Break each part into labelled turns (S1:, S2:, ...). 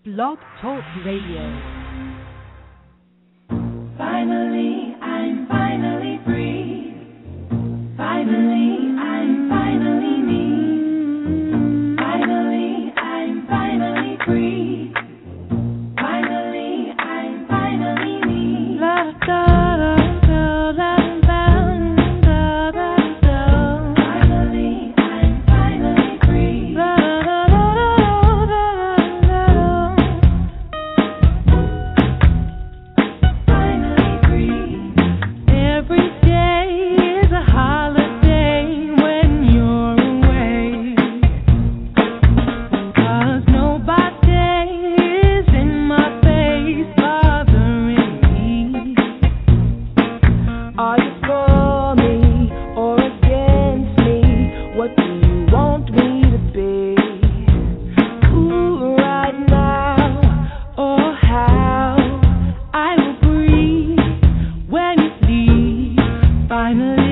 S1: Blog Talk Radio.
S2: Finally, I'm finally free. Finally, I'm finally me. Finally, I'm finally free. Finally, I'm finally me. La da da da da da da da. Finally, I'm finally free. La da da da da da da. Finally free. Every day is a holiday when you're away. 'Cause nobody is in my face bothering me. Are you for me or against me? What do you want me to be? Ooh, right now, or how I will breathe when you leave. Finally,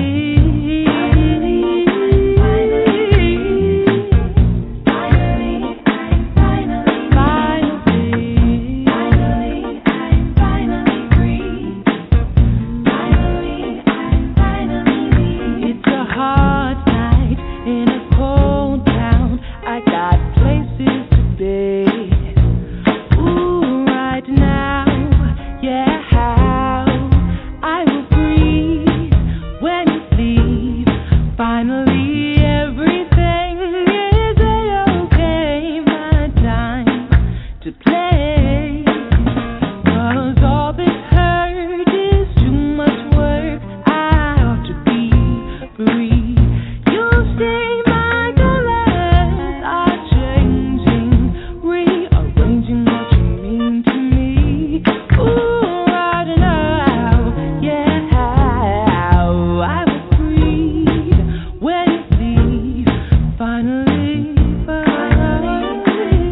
S2: it's a hard night in a cold town. I got places to be. Ooh, right now, yeah, how I will breathe when you leave. Finally, everything is a-okay. My time to play. 'Cause all this hurt is too much work. I ought to be free. You see, my colors are changing, rearranging what you mean to me. Ooh, right now, yeah, I will breathe when you leave. Finally, finally free.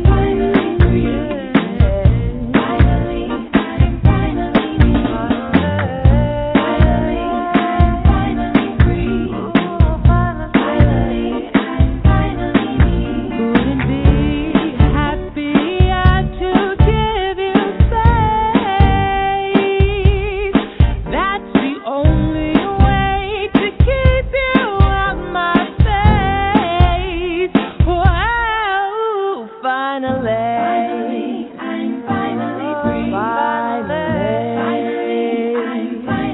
S2: Finally, I'm finally me. Finally free. Finally, I'm finally me. Couldn't be happier to give you space. That's the only way to keep you out my face. Whoa, finally, I'm finally free. Finally, I'm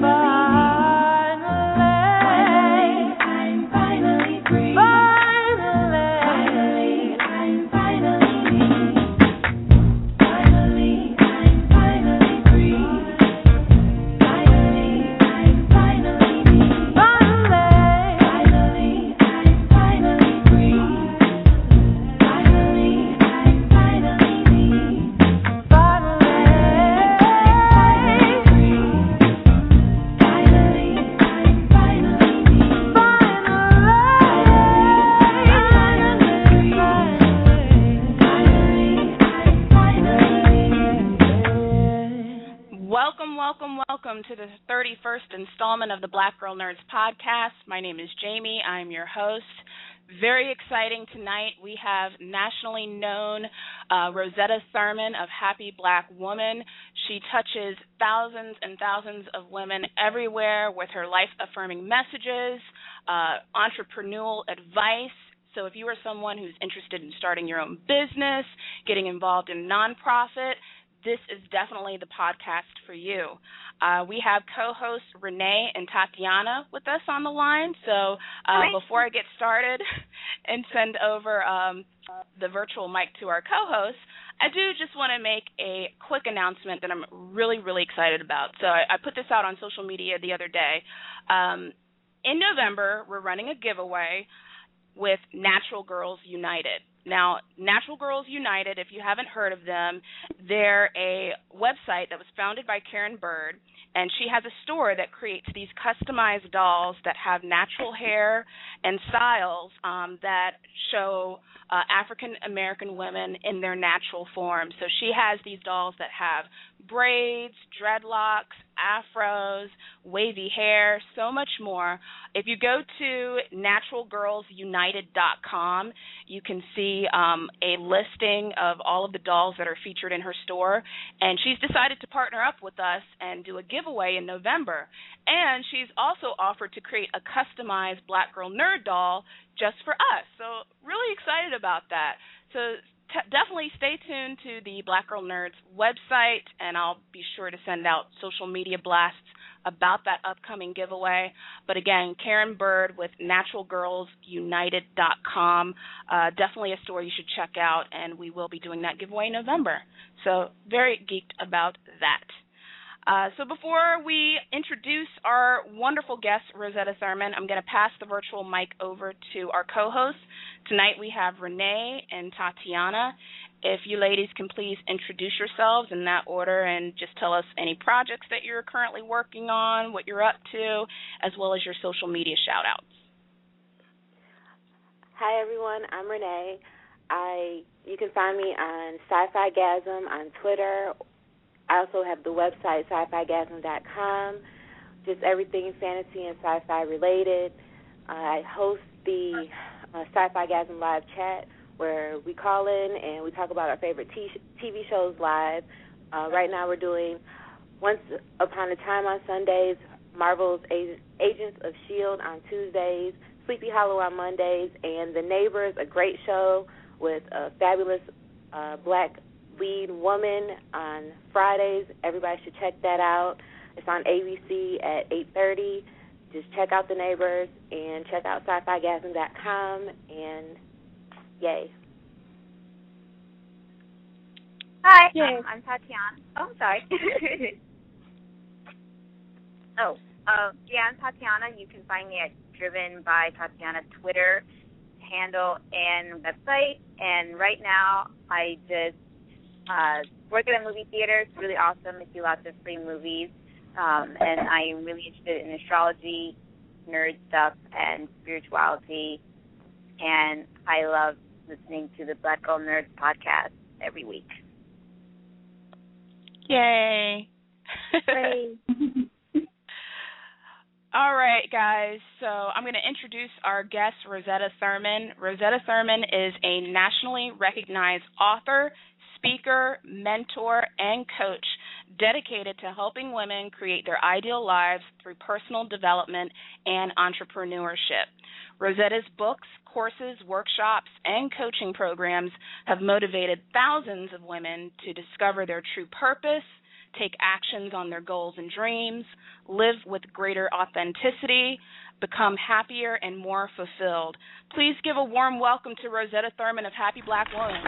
S2: finally free. Finally, I'm finally me. Finally, I'm finally free. Finally, I'm finally me. Finally, I'm finally free. Finally, I'm finally me. Finally, I'm free. Finally, I'm finally me.
S3: Welcome to the 31st installment of the Black Girl Nerds podcast. My name is Jamie. I'm your host. Very exciting tonight. We have nationally known Rosetta Thurman of Happy Black Woman. She touches thousands and thousands of women everywhere with her life-affirming messages, entrepreneurial advice. So if you are someone who's interested in starting your own business, getting involved in nonprofit, this is definitely the podcast for you. We have co-hosts Renee and Tatiana with us on the line. So before I get started and send over the virtual mic to our co-hosts, I do just want to make a quick announcement that I'm really, really excited about. So I put this out on social media the other day. In November, we're running a giveaway with Natural Girls United. Now, Natural Girls United, if you haven't heard of them, they're a website that was founded by Karen Bird, and she has a store that creates these customized dolls that have natural hair and styles that show African American women in their natural form. So she has these dolls that have braids, dreadlocks, afros, wavy hair, so much more. If you go to naturalgirlsunited.com, you can see a listing of all of the dolls that are featured in her store. And she's decided to partner up with us and do a giveaway in November. And she's also offered to create a customized Black Girl Nerd doll just for us. So really excited about that. So definitely stay tuned to the Black Girl Nerds website, and I'll be sure to send out social media blasts about that upcoming giveaway. But again, Karen Bird with naturalgirlsunited.com, definitely a store you should check out, and we will be doing that giveaway in November. So very geeked about that. So before we introduce our wonderful guest, Rosetta Thurman, I'm going to pass the virtual mic over to our co-hosts. Tonight we have Renee and Tatiana. If you ladies can please introduce yourselves in that order and just tell us any projects that you're currently working on, what you're up to, as well as your social media shout-outs.
S1: Hi, everyone. I'm Renee. You can find me on Sci-Fi-Gasm on Twitter. I also have the website, sci-fi-gasm.com, just everything fantasy and sci-fi related. I host the Sci-Fi-Gasm live chat where we call in and we talk about our favorite TV shows live. Right now we're doing Once Upon a Time on Sundays, Marvel's Agents of S.H.I.E.L.D. on Tuesdays, Sleepy Hollow on Mondays, and The Neighbors, a great show with a fabulous black lead woman on Fridays. Everybody should check that out. It's on ABC at 8:30. Just check out The Neighbors and check out sci-fi-gasm.com, and yay.
S4: Hi, I'm Tatiana. Oh, I'm sorry. I'm Tatiana. You can find me at Driven by Tatiana Twitter handle and website. And right now I just work at a movie theater. It's really awesome. I see lots of free movies. And I am really interested in astrology, nerd stuff, and spirituality. And I love listening to the Black Girl Nerds podcast every week.
S3: Yay.
S4: Great.
S3: All right, guys, so I'm going to introduce our guest, Rosetta Thurman. Rosetta Thurman is a nationally recognized author, speaker, mentor, and coach dedicated to helping women create their ideal lives through personal development and entrepreneurship. Rosetta's books, courses, workshops, and coaching programs have motivated thousands of women to discover their true purpose, take actions on their goals and dreams, live with greater authenticity, become happier and more fulfilled. Please give a warm welcome to Rosetta Thurman of Happy Black Woman.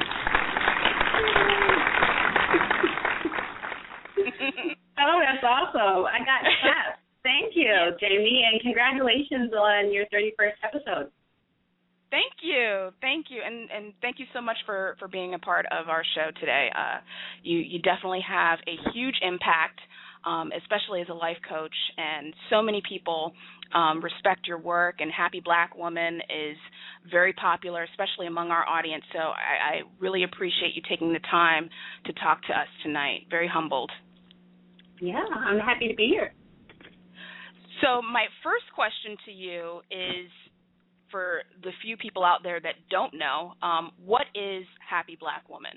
S5: Oh, that's awesome. I got claps. Thank you, Jamie, and congratulations on your 31st episode.
S3: Thank you, and thank you so much for being a part of our show today. You definitely have a huge impact, especially as a life coach, and so many people respect your work, and Happy Black Woman is very popular, especially among our audience, so I really appreciate you taking the time to talk to us tonight. Very humbled.
S5: Yeah, I'm happy to be here.
S3: So my first question to you is, for the few people out there that don't know, what is Happy Black Woman?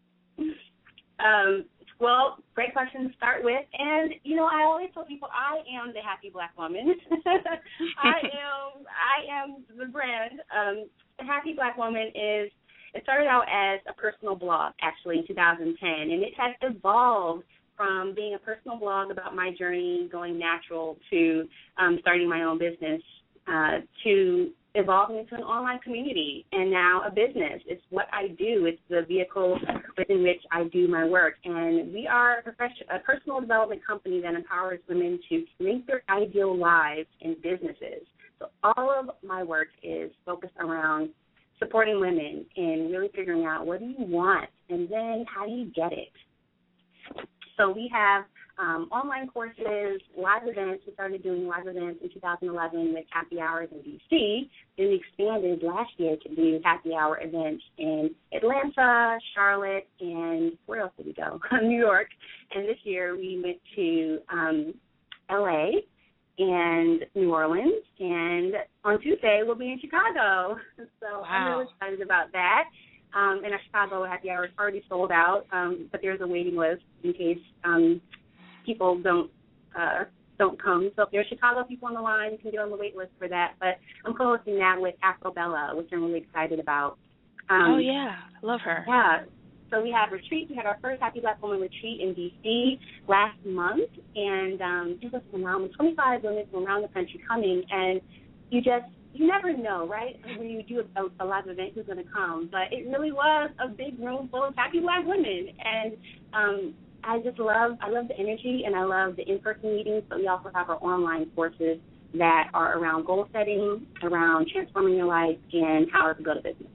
S5: Well, great question to start with. And, I always tell people I am the Happy Black Woman. I am the brand. The Happy Black Woman it started out as a personal blog, actually, in 2010, and it has evolved from being a personal blog about my journey going natural to starting my own business to evolving into an online community and now a business. It's what I do. It's the vehicle within which I do my work. And we are a personal development company that empowers women to create their ideal lives in businesses. So all of my work is focused around supporting women in really figuring out what do you want and then how do you get it. So we have online courses, live events. We started doing live events in 2011 with happy hours in D.C. Then we expanded last year to do happy hour events in Atlanta, Charlotte, and where else did we go? New York. And this year we went to L.A. and New Orleans, and on Tuesday we'll be in Chicago. So
S3: wow.
S5: I'm really excited about that. And our Chicago happy hour is already sold out, but there's a waiting list in case people don't come. So if there's Chicago people on the line, you can get on the wait list for that. But I'm co-hosting that with Afrobella, which I'm really excited about.
S3: Oh, yeah. I love her.
S5: Yeah. So we have retreats. We had our first Happy Black Woman retreat in D.C. last month, and it was phenomenal. 25 women from around the country coming, and you never know, right, when you do a live event who's going to come. But it really was a big room full of happy Black women, and I love the energy, and I love the in-person meetings, but we also have our online courses that are around goal setting, around transforming your life, and how to go to business.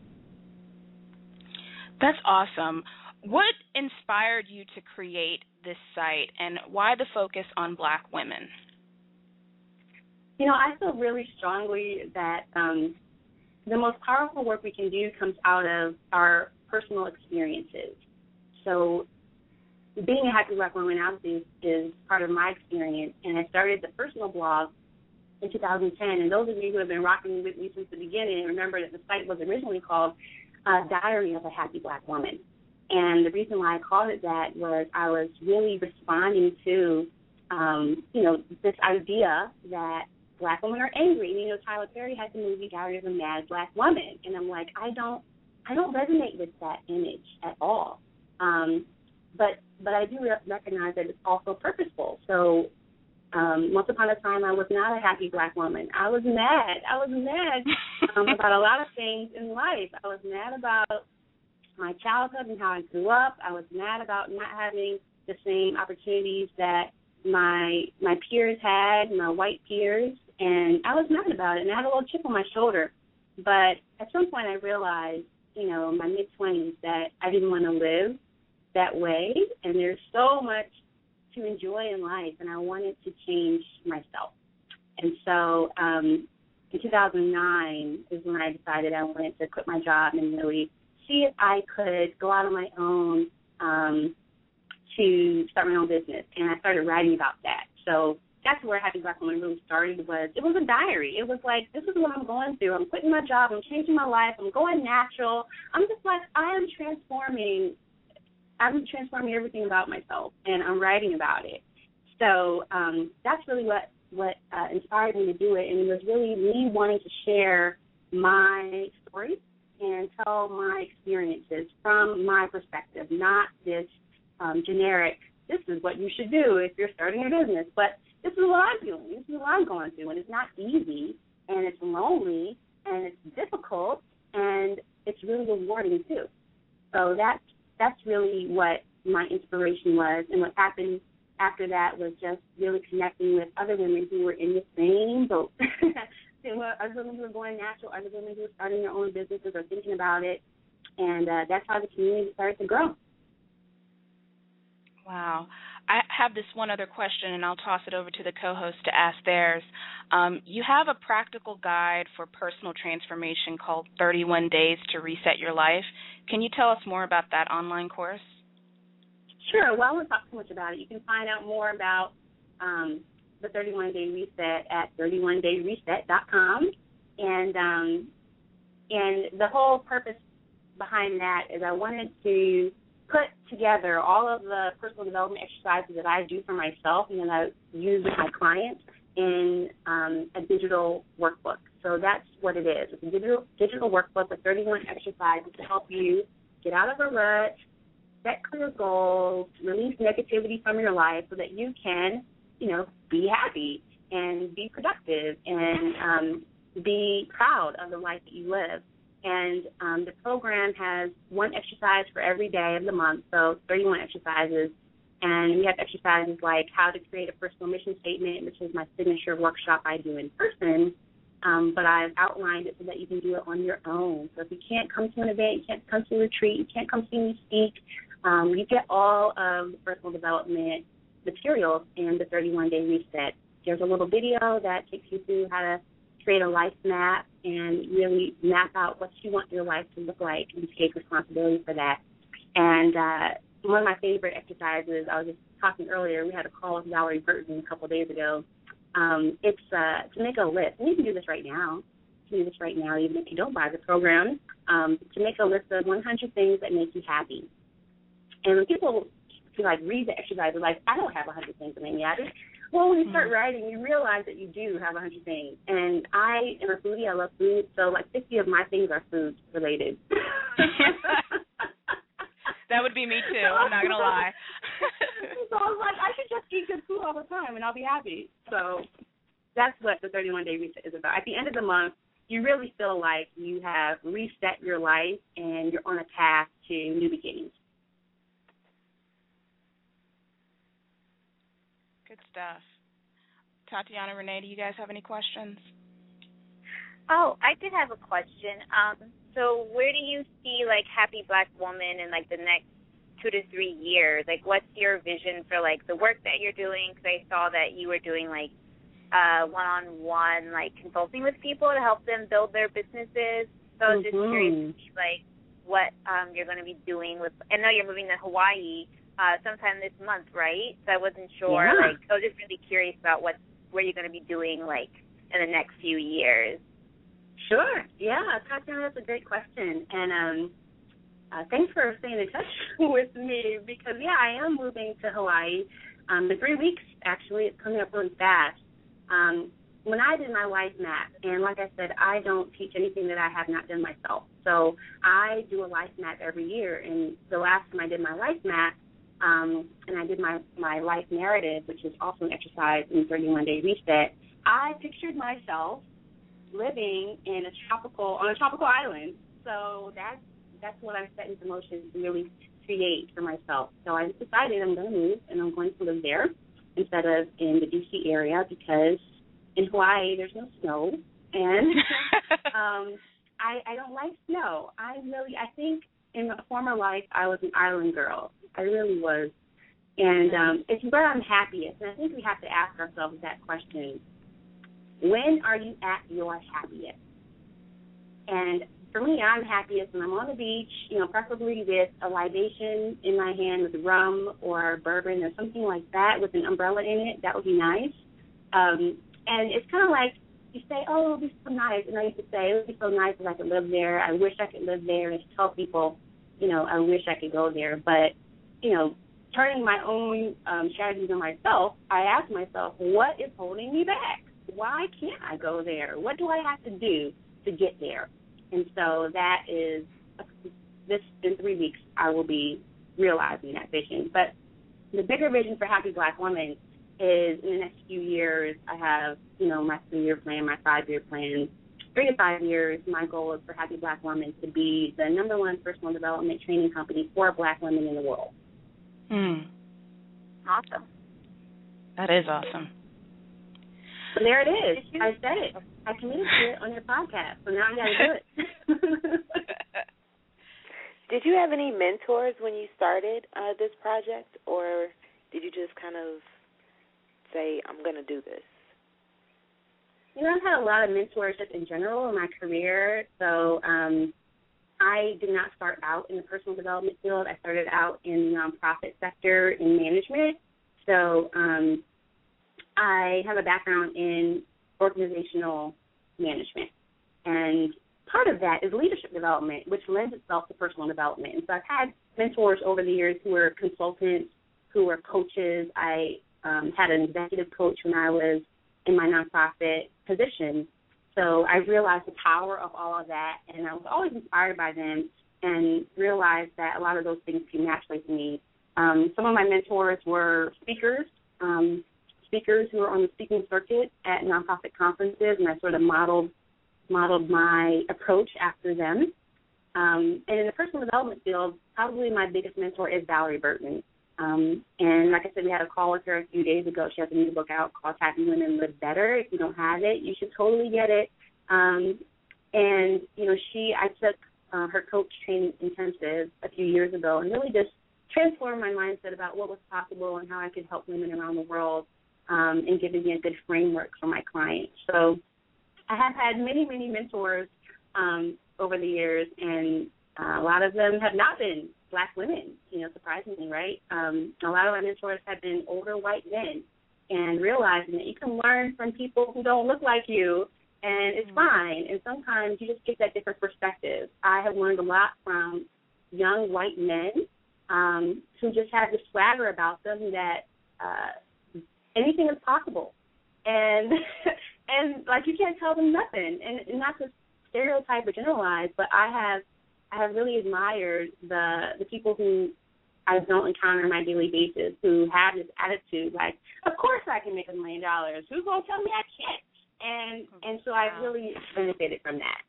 S3: That's awesome. What inspired you to create this site, and why the focus on Black women?
S5: You know, I feel really strongly that the most powerful work we can do comes out of our personal experiences. So being a happy Black woman obviously is part of my experience, and I started the personal blog in 2010. And those of you who have been rocking with me since the beginning remember that the site was originally called Diary of a Happy Black Woman. And the reason why I called it that was I was really responding to, this idea that Black women are angry. You know, Tyler Perry had the movie Diary of a Mad Black Woman, and I'm like, I don't resonate with that image at all. But I do recognize that it's also purposeful. So once upon a time, I was not a happy Black woman. I was mad. About a lot of things in life. I was mad about my childhood and how I grew up. I was mad about not having the same opportunities that my peers had, my white peers, and I was mad about it, and I had a little chip on my shoulder. But at some point I realized, in my mid-20s, that I didn't want to live that way, and there's so much to enjoy in life, and I wanted to change myself. And so in 2009 is when I decided I wanted to quit my job and really see if I could go out on my own to start my own business. And I started writing about that. So that's where Happy Black Woman really started. It was a diary. It was like, this is what I'm going through. I'm quitting my job. I'm changing my life. I'm going natural. I'm just like, I'm transforming everything about myself, and I'm writing about it. So that's really what inspired me to do it, and it was really me wanting to share my story and tell my experiences from my perspective, not this generic, this is what you should do if you're starting a business, but this is what I'm doing, this is what I'm going through, and it's not easy, and it's lonely, and it's difficult, and it's really rewarding too. So that's really what my inspiration was, and what happened after that was just really connecting with other women who were in the same boat. Other women who were going natural, other women who were starting their own businesses or thinking about it, and that's how the community started to grow.
S3: Wow. I have this one other question, and I'll toss it over to the co-host to ask theirs. You have a practical guide for personal transformation called 31 Days to Reset Your Life. Can you tell us more about that online course?
S5: Sure. Well, I won't talk too much about it. You can find out more about the 31-Day Reset at 31dayreset.com. And the whole purpose behind that is I wanted to put together all of the personal development exercises that I do for myself and that I use with my clients in a digital workbook. So that's what it is. It's a digital workbook with 31 exercises to help you get out of a rut, set clear goals, release negativity from your life so that you can, be happy and be productive and be proud of the life that you live. And the program has one exercise for every day of the month, so 31 exercises. And we have exercises like how to create a personal mission statement, which is my signature workshop I do in person. But I've outlined it so that you can do it on your own. So if you can't come to an event, you can't come to a retreat, you can't come see me speak, you get all of the personal development materials in the 31-Day Reset. There's a little video that takes you through how to create a life map and really map out what you want your life to look like and take responsibility for that. And one of my favorite exercises, I was just talking earlier, we had a call with Valerie Burton a couple of days ago. It's to make a list. And you can do this right now. You can do this right now, even if you don't buy the program, to make a list of 100 things that make you happy. And when people read the exercise, they're like, I don't have 100 things that make me happy. Well, when you start writing, you realize that you do have 100 things. And I am a foodie. I love food. So 50 of my things are food related.
S3: That would be me too. I'm not going to lie.
S5: So I was like, I should just eat good food all the time and I'll be happy. So that's what the 31-day reset is about. At the end of the month, you really feel like you have reset your life and you're on a path to new beginnings.
S3: Good stuff. Tatiana, Renee, do you guys have any questions?
S4: Oh, I did have a question. So where do you see, Happy Black Woman in, the next 2 to 3 years? What's your vision for, the work that you're doing? Because I saw that you were doing, one-on-one, consulting with people to help them build their businesses. So I was just curious to see, what you're going to be doing with – I know you're moving to Hawaii sometime this month, right? So I wasn't sure.
S5: Yeah.
S4: I was just really curious about where you're going to be doing, in the next few years.
S5: Sure. Yeah, Tatiana, that's a great question. And thanks for staying in touch with me because, I am moving to Hawaii. The 3 weeks, actually, it's coming up really fast. When I did my life map, and like I said, I don't teach anything that I have not done myself. So I do a life map every year. And the last time I did my life map, and I did my life narrative, which is also an exercise in 31-day reset, I pictured myself living on a tropical island. So that's what I'm setting into motion to really create for myself. So I decided I'm going to move and I'm going to live there instead of in the D.C. area because in Hawaii there's no snow and I don't like snow. I think in a former life I was an island girl. I really was. And it's where I'm happiest. And I think we have to ask ourselves that question. When are you at your happiest? And for me, I'm happiest when I'm on the beach, preferably with a libation in my hand with rum or bourbon or something like that with an umbrella in it. That would be nice. And it's kind of like you say, oh, it would be so nice. And I used to say, it would be so nice if I could live there. I wish I could live there. And tell people, I wish I could go there. But, turning my own strategies on myself, I ask myself, what is holding me back? Why can't I go there? What do I have to do to get there? And so that is, in 3 weeks, I will be realizing that vision. But the bigger vision for Happy Black Woman is in the next few years, I have, my 3-year plan, my 5-year plan. 3 to 5 years, my goal is for Happy Black Woman to be the #1 personal development training company for Black women in the world.
S4: Awesome.
S3: That is awesome.
S5: So there it is. I said it. I committed to it on your podcast, so now I got to do it.
S1: Did you have any mentors when you started this project, or did you just kind of say, I'm going to do this?
S5: I've had a lot of mentorship in general in my career, so I did not start out in the personal development field. I started out in the nonprofit sector in management. So I have a background in organizational management. And part of that is leadership development, which lends itself to personal development. And so I've had mentors over the years who were consultants, who were coaches. I had an executive coach when I was in my nonprofit position. So I realized the power of all of that, and I was always inspired by them and realized that a lot of those things came naturally to me. Some of my mentors were speakers who were on the speaking circuit at nonprofit conferences, and I sort of modeled my approach after them. And in the personal development field, probably my biggest mentor is Valerie Burton. And like I said, we had a call with her a few days ago. She has a new book out called Happy Women Live Better. If you don't have it, you should totally get it. And, I took her coach training intensive a few years ago and really just transformed my mindset about what was possible and how I could help women around the world and giving me a good framework for my clients. So I have had many, many mentors over the years, and a lot of them have not been Black women, surprisingly, right? A lot of my mentors have been older white men, and realizing that you can learn from people who don't look like you, and it's fine. And sometimes you just get that different perspective. I have learned a lot from young white men who just have this swagger about them that anything is possible. And like, you can't tell them nothing. And not to stereotype or generalize, but I have really admired the people who I don't encounter on my daily basis who have this attitude like, of course I can make $1 million. Who's going to tell me I can't? And so I've really benefited from that.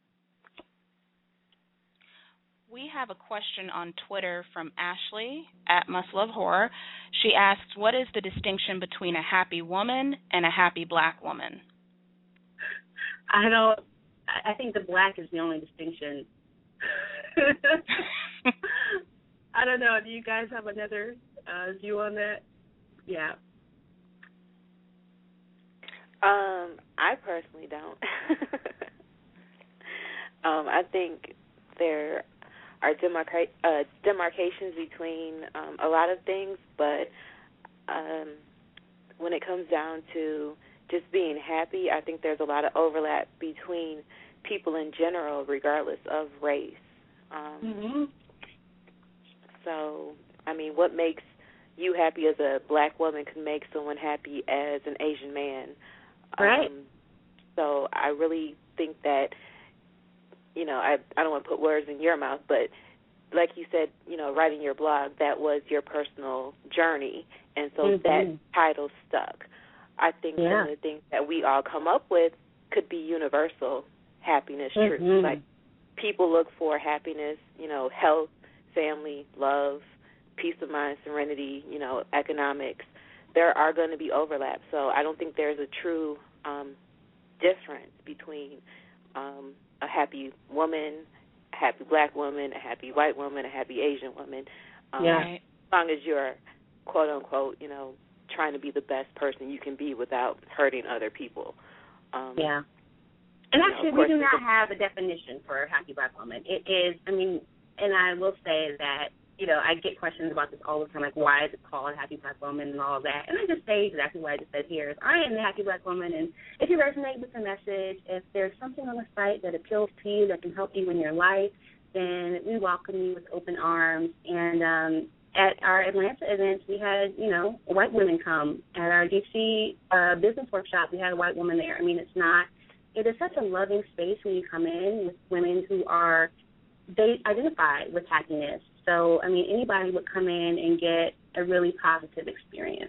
S3: We have a question on Twitter from Ashley at Must Love Horror. She asks, what is the distinction between a happy woman and a happy Black woman?
S5: I think the Black is the only distinction. I don't know. Do you guys have another view on that? Yeah.
S1: I personally don't. I think there are demarcations between a lot of things, but when it comes down to just being happy, I think there's a lot of overlap between people in general, regardless of race. So, I mean, what makes you happy as a Black woman can make someone happy as an Asian man.
S5: Right.
S1: So I really think that, I don't want to put words in your mouth, but like you said, writing your blog, that was your personal journey, and so that title stuck. I think some of the things that we all come up with could be universal happiness truths. Like, people look for happiness, health, family, love, peace of mind, serenity, economics. There are going to be overlaps. So I don't think there's a true difference between a happy woman, a happy Black woman, a happy white woman, a happy Asian woman. As long as you're, quote unquote, trying to be the best person you can be without hurting other people.
S5: And actually, we do not have a definition for a happy Black woman. It is, and I will say that, I get questions about this all the time, like, why is it called Happy Black Woman and all that. And I just say exactly what I just said here is, I am the Happy Black Woman, and if you resonate with the message, if there's something on the site that appeals to you, that can help you in your life, then we welcome you with open arms. And at our Atlanta events, we had, white women come. At our D.C. business workshop, we had a white woman there. It is such a loving space when you come in with women who they identify with happiness. So, anybody would come in and get a really positive experience.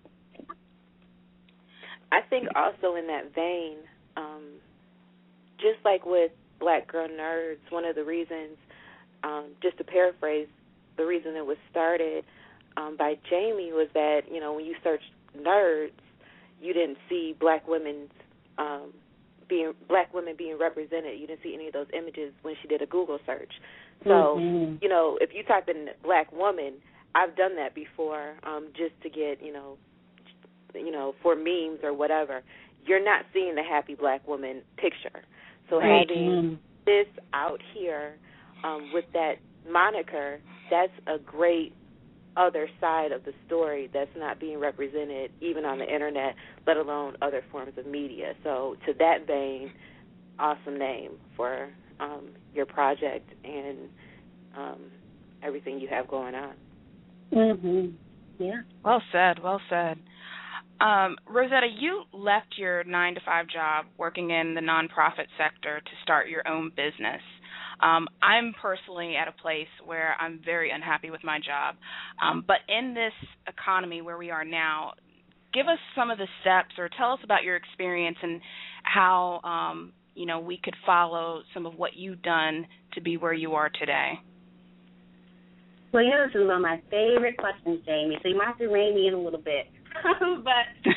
S1: I think also in that vein, just like with Black Girl Nerds, one of the reasons, just to paraphrase, the reason it was started by Jamie was that, when you searched nerds, you didn't see Black women being represented. You didn't see any of those images when she did a Google search. So, if you type in Black woman, I've done that before, just to get, for memes or whatever. You're not seeing the happy Black woman picture. So having this out here with that moniker, that's a great other side of the story that's not being represented even on the internet, let alone other forms of media. So to that vein, awesome name for your project and everything you have going on.
S5: Yeah.
S3: Well said, well said. Rosetta, you left your 9-to-5 job working in the nonprofit sector to start your own business. I'm personally at a place where I'm very unhappy with my job. But in this economy where we are now, give us some of the steps or tell us about your experience and how, we could follow some of what you've done to be where you are today.
S5: Well, this is one of my favorite questions, Jamie, so you might have to rein me in a little bit. But,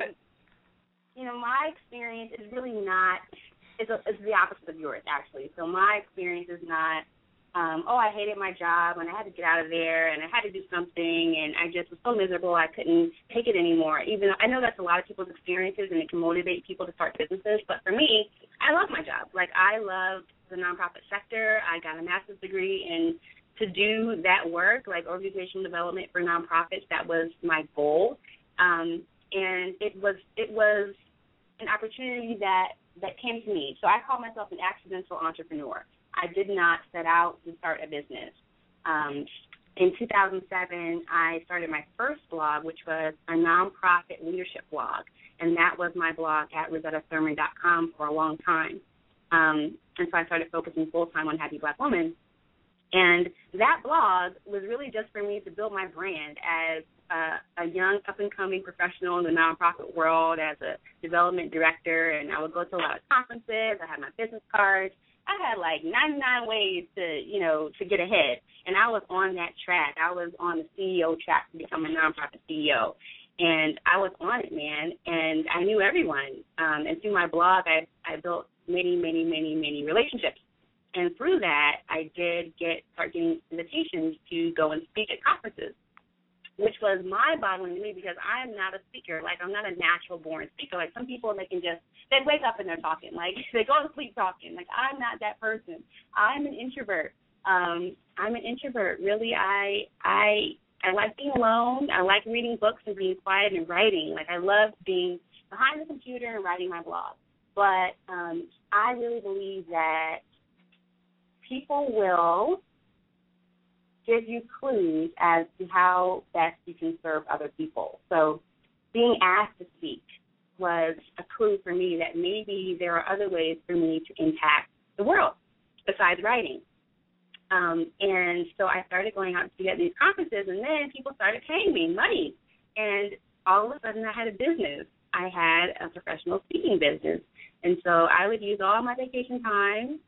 S5: my experience is really not – it's the opposite of yours, actually. So my experience is not, I hated my job and I had to get out of there and I had to do something and I just was so miserable I couldn't take it anymore. Even though I know that's a lot of people's experiences and it can motivate people to start businesses, but for me, I love my job. Like, I loved the nonprofit sector. I got a master's degree in to do that work, like organizational development for nonprofits. That was my goal, and it was an opportunity that came to me. So I call myself an accidental entrepreneur. I did not set out to start a business. In 2007, I started my first blog, which was a nonprofit leadership blog, and that was my blog at RosettaThurman.com for a long time. And so I started focusing full-time on Happy Black Woman. And that blog was really just for me to build my brand as a young, up-and-coming professional in the nonprofit world, as a development director, and I would go to a lot of conferences. I had my business cards. I had like 99 ways to get ahead, and I was on that track. I was on the CEO track to become a nonprofit CEO, and I was on it, man, and I knew everyone. And through my blog, I built many, many, many, many relationships. And through that, I did start getting invitations to go and speak at conferences, which was mind-boggling to me because I am not a speaker. Like, I'm not a natural-born speaker. Like, some people, they wake up and they're talking. Like, they go to sleep talking. Like, I'm not that person. I'm an introvert. Really, I like being alone. I like reading books and being quiet and writing. Like, I love being behind the computer and writing my blog. But I really believe that people will give you clues as to how best you can serve other people. So being asked to speak was a clue for me that maybe there are other ways for me to impact the world besides writing. And so I started going out to speak at these conferences, and then people started paying me money. And all of a sudden I had a business. I had a professional speaking business. And so I would use all my vacation time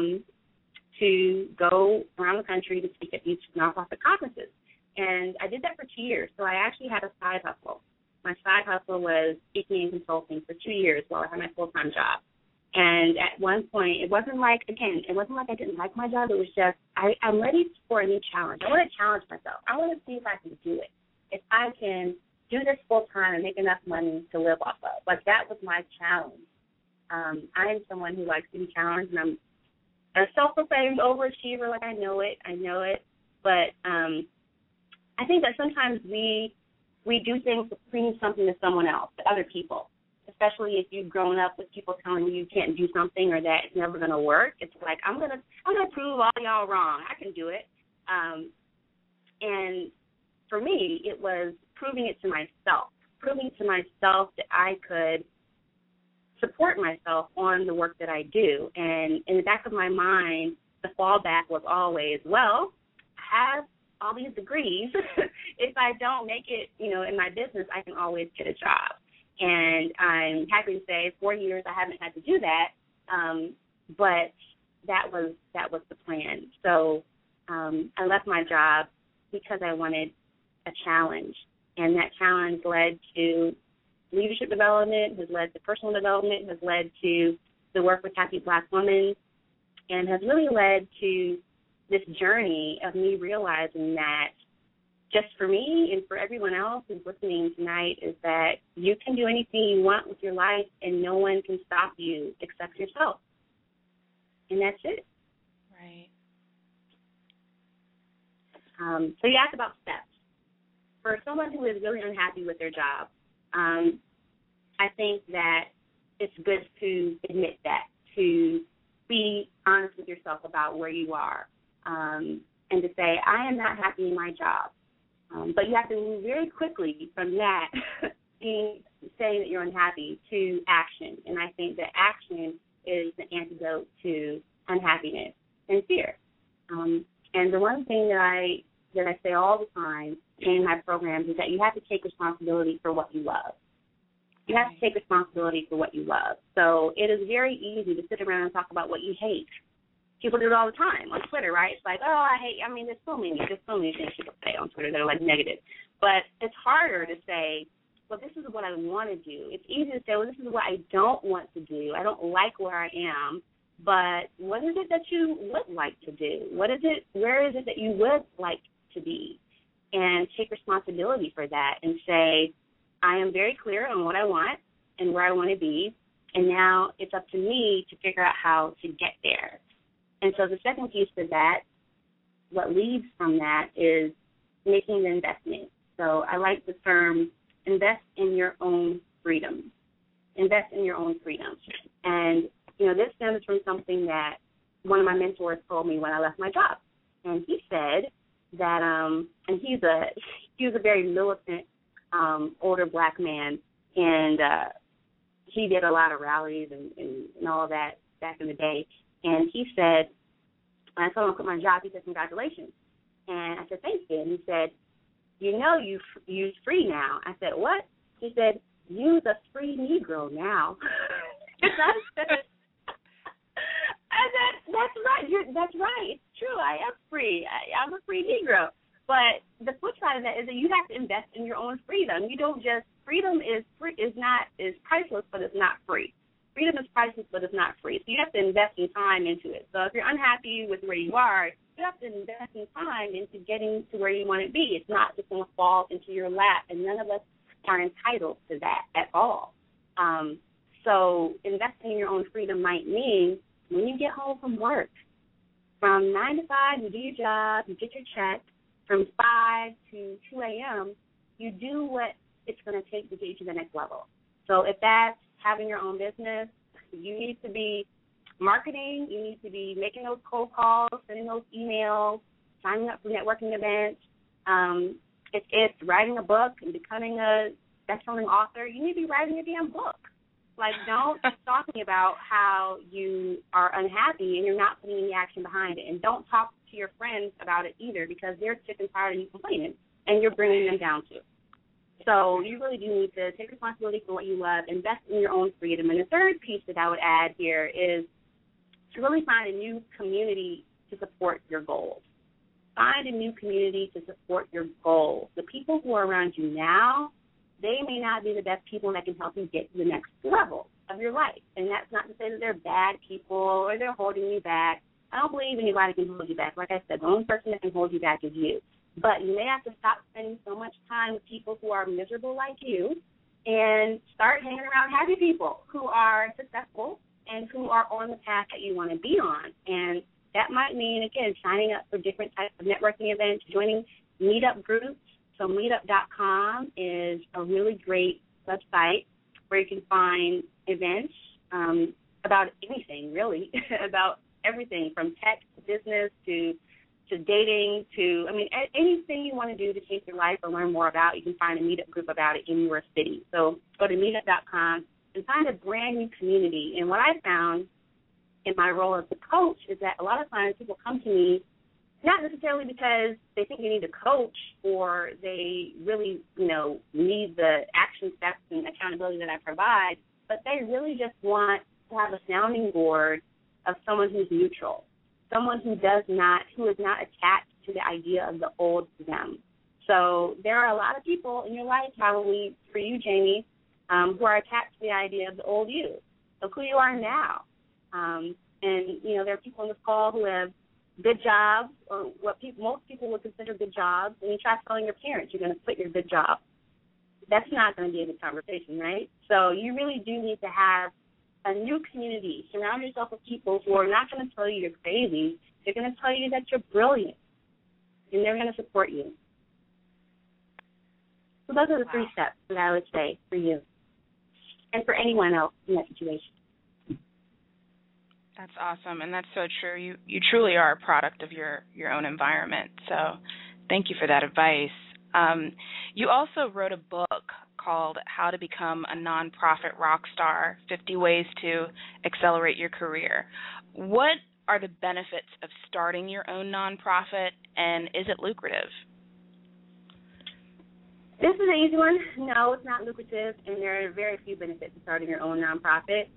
S5: to go around the country to speak at these nonprofit conferences. And I did that for 2 years. So I actually had a side hustle. My side hustle was speaking and consulting for 2 years while I had my full-time job. And at one point, it wasn't like I didn't like my job. It was just I'm ready for a new challenge. I want to challenge myself. I want to see if I can do it, if I can do this full-time and make enough money to live off of. Like, that was my challenge. I am someone who likes to be challenged, and I'm a self-proclaimed overachiever. Like, I know it. But I think that sometimes we do things to prove something to someone else, to other people, especially if you've grown up with people telling you can't do something or that it's never going to work. It's like, I'm gonna prove all y'all wrong. I can do it. And for me, it was proving it to myself that I could support myself on the work that I do. And in the back of my mind, the fallback was always, well, I have all these degrees. If I don't make it, in my business, I can always get a job. And I'm happy to say 4 years I haven't had to do that, but that was the plan. So I left my job because I wanted a challenge, and that challenge led to leadership development, has led to personal development, has led to the work with Happy Black Women, and has really led to this journey of me realizing that just for me and for everyone else who's listening tonight is that you can do anything you want with your life and no one can stop you except yourself. And that's it.
S3: Right.
S5: So you asked about steps. For someone who is really unhappy with their job, I think that it's good to admit that, to be honest with yourself about where you are, and to say, I am not happy in my job. But you have to move very quickly from that, saying that you're unhappy, to action. And I think that action is the antidote to unhappiness and fear. And the one thing that I say all the time in my programs is that you have to take responsibility for what you love. You have to take responsibility for what you love. So it is very easy to sit around and talk about what you hate. People do it all the time on Twitter, right? It's like, there's so many things people say on Twitter that are, like, negative. But it's harder to say, well, this is what I want to do. It's easy to say, well, this is what I don't want to do. I don't like where I am. But what is it that you would like to do? Where is it that you would like to be? And take responsibility for that and say, I am very clear on what I want and where I want to be, and now it's up to me to figure out how to get there. And so the second piece to that what leads from that is making the investment. So I like the term invest in your own freedom. Invest in your own freedom. And, this stems from something that one of my mentors told me when I left my job. And he said that, and he was a very militant, older black man, and he did a lot of rallies and all of that back in the day. And he said, when I told him I quit my job, he said, congratulations. And I said, thank you. And he said, you're free now. I said, what? He said, you's a free Negro now. I said, that's right. That's right. It's true. I am free. I'm a free Negro. But the flip side of that is that you have to invest in your own freedom. You don't just freedom is priceless, but it's not free. Freedom is priceless, but it's not free. So you have to invest in time into it. So if you're unhappy with where you are, you have to invest in time into getting to where you want to be. It's not just going to fall into your lap, and none of us are entitled to that at all. So investing in your own freedom might mean when you get home from work, from 9 to 5, you do your job, you get your check. From 5 to 2 a.m., you do what it's going to take to get you to the next level. So if that's having your own business, you need to be marketing, you need to be making those cold calls, sending those emails, signing up for networking events. If it's writing a book and becoming a best-selling author, you need to be writing a damn book. Like, don't stop talking about how you are unhappy and you're not putting any action behind it. And don't talk to your friends about it either, because they're sick and tired of you complaining and you're bringing them down too. So you really do need to take responsibility for what you love, invest in your own freedom. And the third piece that I would add here is to really find a new community to support your goals. Find a new community to support your goals. The people who are around you now, they may not be the best people that can help you get to the next level of your life. And that's not to say that they're bad people or they're holding you back. I don't believe anybody can hold you back. Like I said, the only person that can hold you back is you. But you may have to stop spending so much time with people who are miserable like you and start hanging around happy people who are successful and who are on the path that you want to be on. And that might mean, again, signing up for different types of networking events, joining meetup groups. So meetup.com is a really great website where you can find events about anything, really, about everything from tech to business to dating to, anything you want to do to change your life or learn more about, you can find a meetup group about it in your city. So go to meetup.com and find a brand new community. And what I found in my role as a coach is that a lot of times people come to me not necessarily because they think they need a coach or they really, need the action steps and accountability that I provide, but they really just want to have a sounding board of someone who's neutral, someone who is not attached to the idea of the old them. So there are a lot of people in your life, probably for you, Jamie, who are attached to the idea of the old you, of who you are now. And, there are people on this call who have good jobs, or what most people would consider good jobs, and you try telling your parents you're going to quit your good job. That's not going to be a good conversation, right? So you really do need to have a new community. Surround yourself with people who are not going to tell you you're crazy. They're going to tell you that you're brilliant, and they're going to support you. So those are the 3 steps that I would say for you and for anyone else in that situation.
S3: That's awesome, and that's so true. You truly are a product of your own environment, so thank you for that advice. You also wrote a book called How to Become a Nonprofit Rock Star, 50 Ways to Accelerate Your Career. What are the benefits of starting your own nonprofit, and is it lucrative?
S5: This is an easy one. No, it's not lucrative, and there are very few benefits to starting your own nonprofit.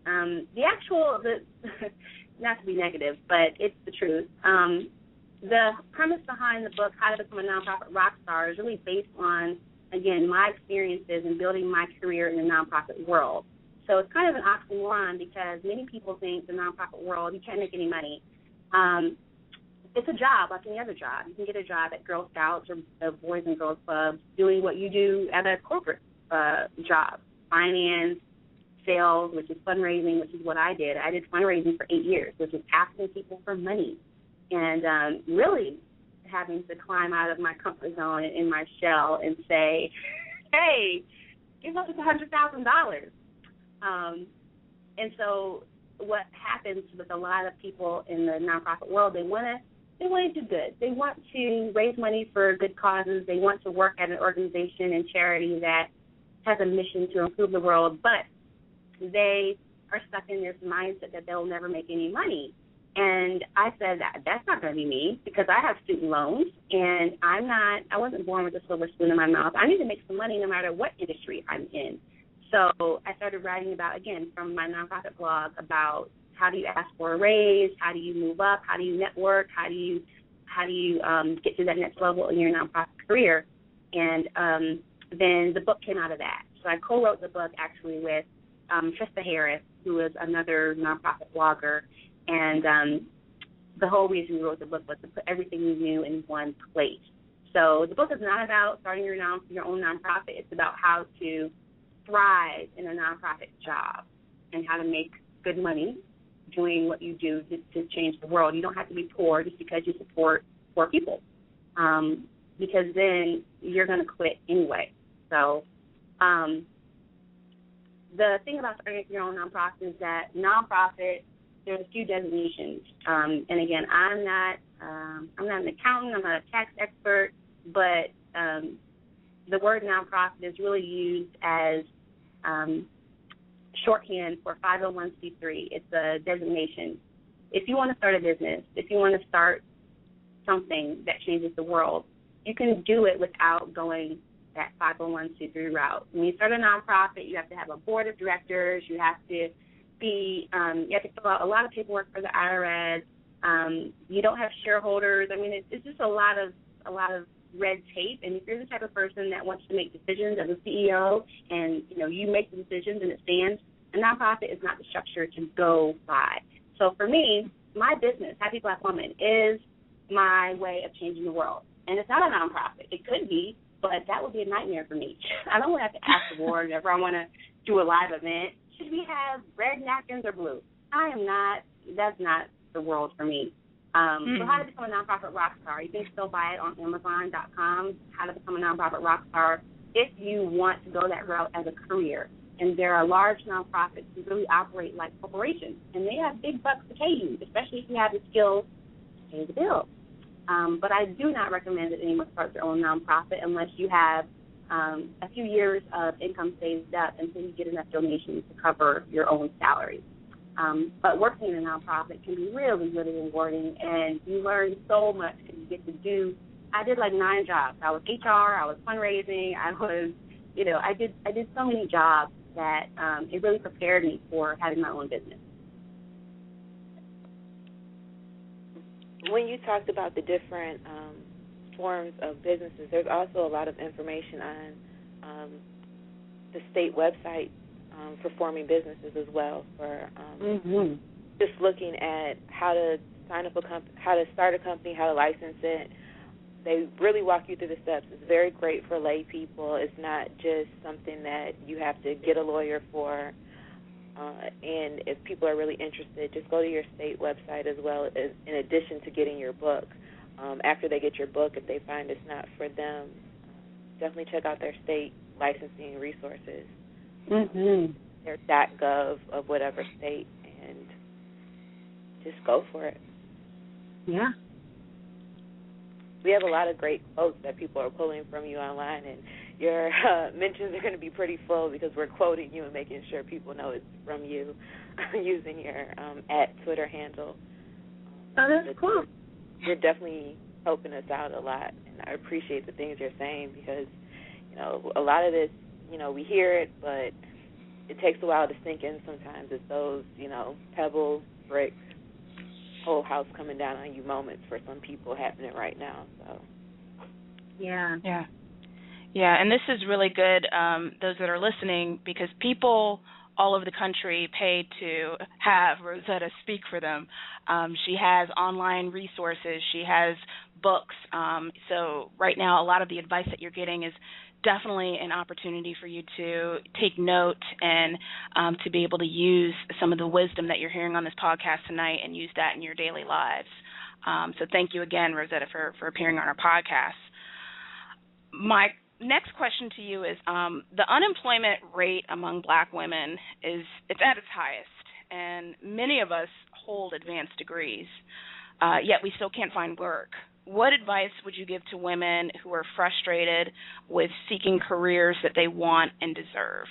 S5: Not to be negative, but it's the truth. The premise behind the book, How to Become a Nonprofit Rock Star, is really based on, again, my experiences in building my career in the nonprofit world. So it's kind of an oxymoron because many people think the nonprofit world, you can't make any money. It's a job like any other job. You can get a job at Girl Scouts or Boys and Girls Clubs doing what you do at a corporate job, finance, sales, which is fundraising, which is what I did. I did fundraising for 8 years, which is asking people for money. And really, having to climb out of my comfort zone and in my shell and say, hey, give us $100,000. And so what happens with a lot of people in the nonprofit world, they want to do good. They want to raise money for good causes. They want to work at an organization and charity that has a mission to improve the world, but they are stuck in this mindset that they'll never make any money. And I said, that's not going to be me, because I have student loans, and I wasn't born with a silver spoon in my mouth. I need to make some money no matter what industry I'm in. So I started writing about, again, from my nonprofit blog, about how do you ask for a raise, how do you move up, how do you network, how do you get to that next level in your nonprofit career. And then the book came out of that. So I co-wrote the book actually with Trista Harris, who is another nonprofit blogger. And the whole reason we wrote the book was to put everything we knew in one place. So the book is not about starting your own nonprofit. It's about how to thrive in a nonprofit job and how to make good money doing what you do to change the world. You don't have to be poor just because you support poor people, because then you're going to quit anyway. So the thing about starting your own nonprofit is that nonprofit, there's a few designations. And again, I'm not an accountant, I'm not a tax expert, but the word nonprofit is really used as shorthand for 501c3. It's a designation. If you want to start a business, if you want to start something that changes the world, you can do it without going that 501c3 route. When you start a nonprofit, you have to have a board of directors. You have to fill out a lot of paperwork for the IRS. You don't have shareholders. I mean, it's just a lot of red tape. And if you're the type of person that wants to make decisions as a CEO, and you make the decisions and it stands, a nonprofit is not the structure to go by. So for me, my business, Happy Black Woman, is my way of changing the world. And it's not a nonprofit. It could be, but that would be a nightmare for me. I don't want to have to ask the board whenever I want to do a live event, should we have red napkins or blue? That's not the world for me. So how to become a nonprofit rock star. You can still buy it on Amazon.com, How to Become a Nonprofit Rock Star, if you want to go that route as a career. And there are large nonprofits who really operate like corporations, and they have big bucks to pay you, especially if you have the skills to pay the bills. But I do not recommend that anyone start their own nonprofit unless you have a few years of income saved up until you get enough donations to cover your own salary. But working in a nonprofit can be really, really rewarding, and you learn so much because you get to do. I did like 9 jobs. I was HR, I was fundraising, I was, I did so many jobs that it really prepared me for having my own business.
S1: When you talked about the different forms of businesses, there's also a lot of information on the state website for forming businesses as well, for just looking at how to sign up a company, how to start a company, how to license it. They really walk you through the steps. It's very great for lay people. It's not just something that you have to get a lawyer for. And if people are really interested, just go to your state website as well, as in addition to getting your book. After they get your book, if they find it's not for them, definitely check out their state licensing resources. Their .gov of whatever state, and just go for it.
S5: Yeah.
S1: We have a lot of great quotes that people are pulling from you online, and your mentions are going to be pretty full because we're quoting you and making sure people know it's from you using your @Twitter handle.
S5: Oh, that's cool.
S1: You're definitely helping us out a lot, and I appreciate the things you're saying because, a lot of this, we hear it, but it takes a while to sink in sometimes. It's those, pebbles, bricks, whole house coming down on you moments for some people happening right now. So.
S5: Yeah.
S3: Yeah, and this is really good, those that are listening, because people all over the country pay to have Rosetta speak for them. She has online resources. She has books. So right now a lot of the advice that you're getting is definitely an opportunity for you to take note and to be able to use some of the wisdom that you're hearing on this podcast tonight and use that in your daily lives. So thank you again, Rosetta, for appearing on our podcast. My next question to you is the unemployment rate among Black women it's at its highest, and many of us hold advanced degrees, yet we still can't find work. What advice would you give to women who are frustrated with seeking careers that they want and deserve?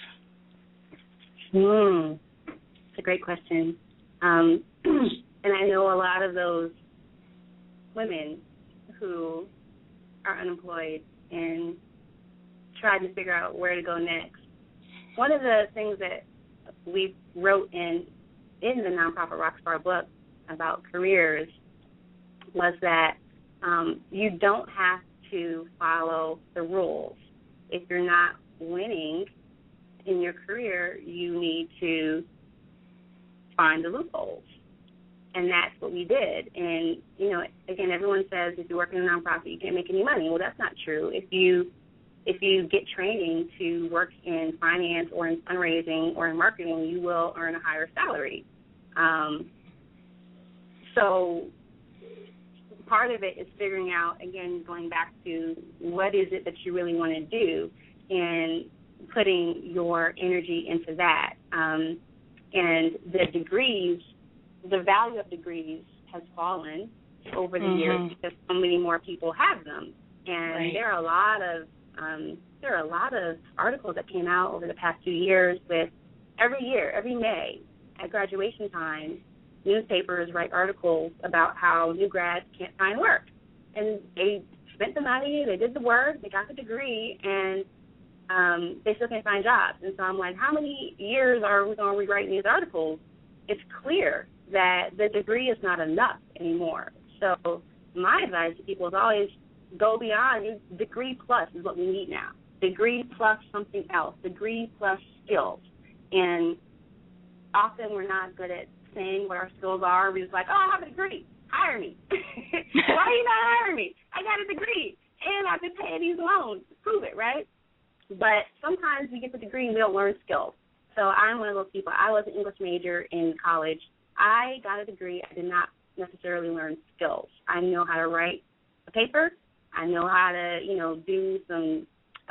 S5: It's a great question. And I know a lot of those women who are unemployed and trying to figure out where to go next. One of the things that we wrote in the Nonprofit Rockstar book about careers was that you don't have to follow the rules. If you're not winning in your career, you need to find the loopholes. And that's what we did. And, again, everyone says if you work in a nonprofit, you can't make any money. Well, that's not true. If you get training to work in finance or in fundraising or in marketing, you will earn a higher salary. So part of it is figuring out, again, going back to what is it that you really want to do and putting your energy into that. And the degrees, the value of degrees has fallen over the years because so many more people have them. And there are a lot of articles that came out over the past 2 years with every May at graduation time, newspapers write articles about how new grads can't find work. And they spent the money, they did the work, they got the degree, and they still can't find jobs. And so I'm like, how many years are we going to rewrite these articles? It's clear that the degree is not enough anymore. So my advice to people is always go beyond. Degree plus is what we need now. Degree plus something else. Degree plus skills. And often we're not good at saying what our skills are. We're just like, I have a degree. Hire me. Why are you not hiring me? I got a degree, and I've been paying these loans. Prove it, right? But sometimes we get the degree and we don't learn skills. So I'm one of those people. I was an English major in college. I got a degree. I did not necessarily learn skills. I know how to write a paper. I know how to, do some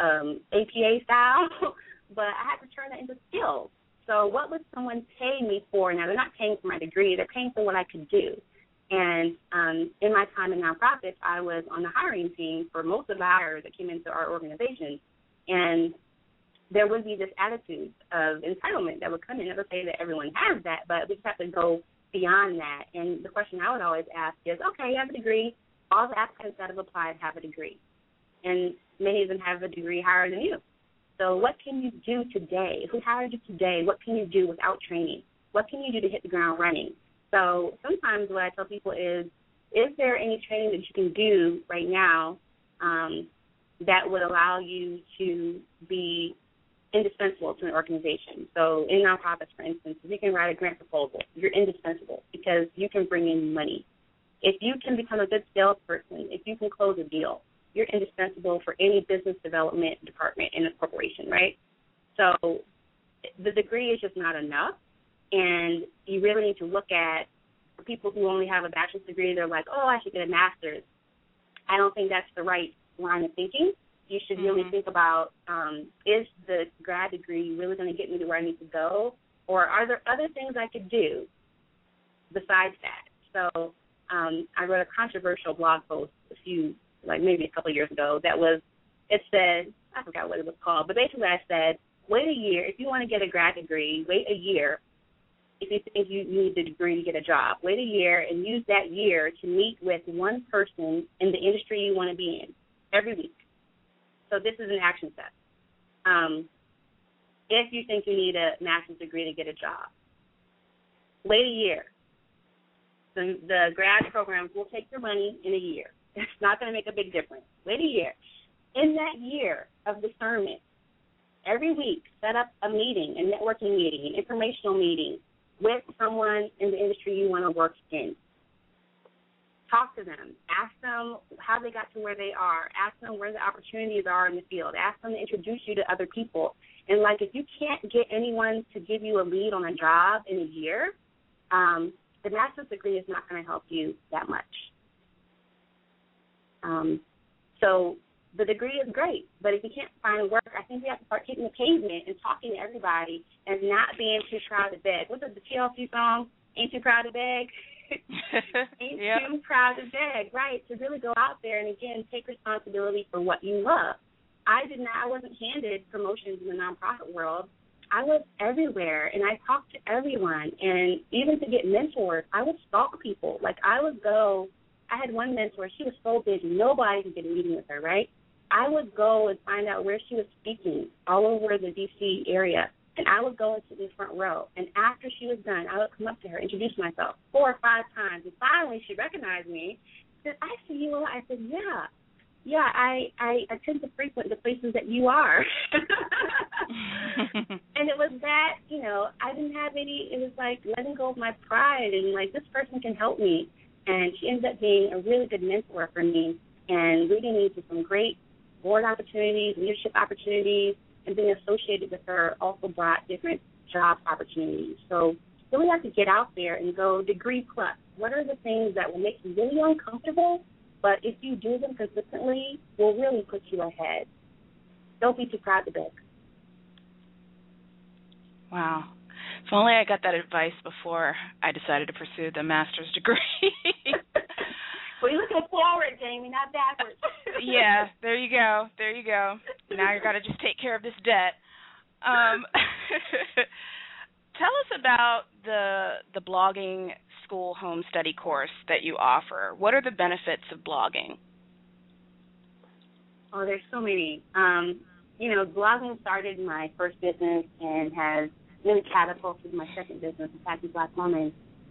S5: APA style, but I had to turn that into skills. So what would someone pay me for? Now, they're not paying for my degree. They're paying for what I could do. And in my time in nonprofits, I was on the hiring team for most of the hires that came into our organization. And there would be this attitude of entitlement that would come in. Never say that everyone has that, but we just have to go beyond that. And the question I would always ask is, okay, you have a degree. All the applicants that have applied have a degree. And many of them have a degree higher than you. So what can you do today? If we hired you today, what can you do without training? What can you do to hit the ground running? So sometimes what I tell people is there any training that you can do right now that would allow you to be indispensable to an organization? So in nonprofits, for instance, if you can write a grant proposal, you're indispensable because you can bring in money. If you can become a good salesperson, if you can close a deal, you're indispensable for any business development department in a corporation, right? So the degree is just not enough, and you really need to look at people who only have a bachelor's degree. They're like, I should get a master's. I don't think that's the right line of thinking. You should really think about, is the grad degree really going to get me to where I need to go, or are there other things I could do besides that? So I wrote a controversial blog post maybe a couple of years ago it said, I forgot what it was called, but basically I said, wait a year. If you want to get a grad degree, wait a year. If you think you need the degree to get a job, wait a year and use that year to meet with one person in the industry you want to be in every week. So this is an action step. If you think you need a master's degree to get a job, wait a year. The grad programs will take your money in a year. It's not going to make a big difference. Wait a year. In that year of discernment, every week set up a meeting, a networking meeting, an informational meeting with someone in the industry you want to work in. Talk to them. Ask them how they got to where they are. Ask them where the opportunities are in the field. Ask them to introduce you to other people. And, if you can't get anyone to give you a lead on a job in a year, the master's degree is not going to help you that much. So the degree is great, but if you can't find work, I think you have to start hitting the pavement and talking to everybody and not being too proud to beg. What's the TLC song? Ain't too proud to beg? Ain't too proud to beg, right? To really go out there and, again, take responsibility for what you love. I wasn't handed promotions in the nonprofit world. I was everywhere, and I talked to everyone. And even to get mentors, I would stalk people. Like, I had one mentor. She was so busy. Nobody could get a meeting with her, right? I would go and find out where she was speaking all over the D.C. area, and I would go into the front row. And after she was done, I would come up to her, introduce myself 4 or 5 times. And finally, she recognized me. She said, I see you a lot. I said, yeah, I tend to frequent the places that you are. And it was that, I didn't have any, it was like letting go of my pride and like, this person can help me. And she ended up being a really good mentor for me and leading me to some great board opportunities, leadership opportunities, and being associated with her also brought different job opportunities. So you really have to get out there and go degree plus. What are the things that will make you really uncomfortable, but if you do them consistently, will really put you ahead? Don't be too proud to beg.
S3: Wow. If only I got that advice before I decided to pursue the master's degree.
S5: Well, you're looking forward, Jamie, not backwards.
S3: Yeah, there you go. Now you've got to just take care of this debt. Tell us about the blogging school home study course that you offer. What are the benefits of blogging?
S5: Oh, there's so many. Blogging started my first business and has really catapulted my second business, Happy Black Woman.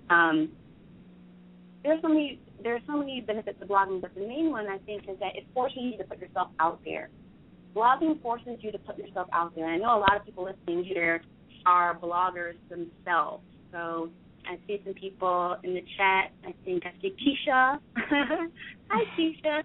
S5: There's so many benefits of blogging, but the main one, I think, is that it forces you to put yourself out there. Blogging forces you to put yourself out there. I know a lot of people listening here are bloggers themselves. So I see some people in the chat. I think I see Keisha. Hi, Keisha.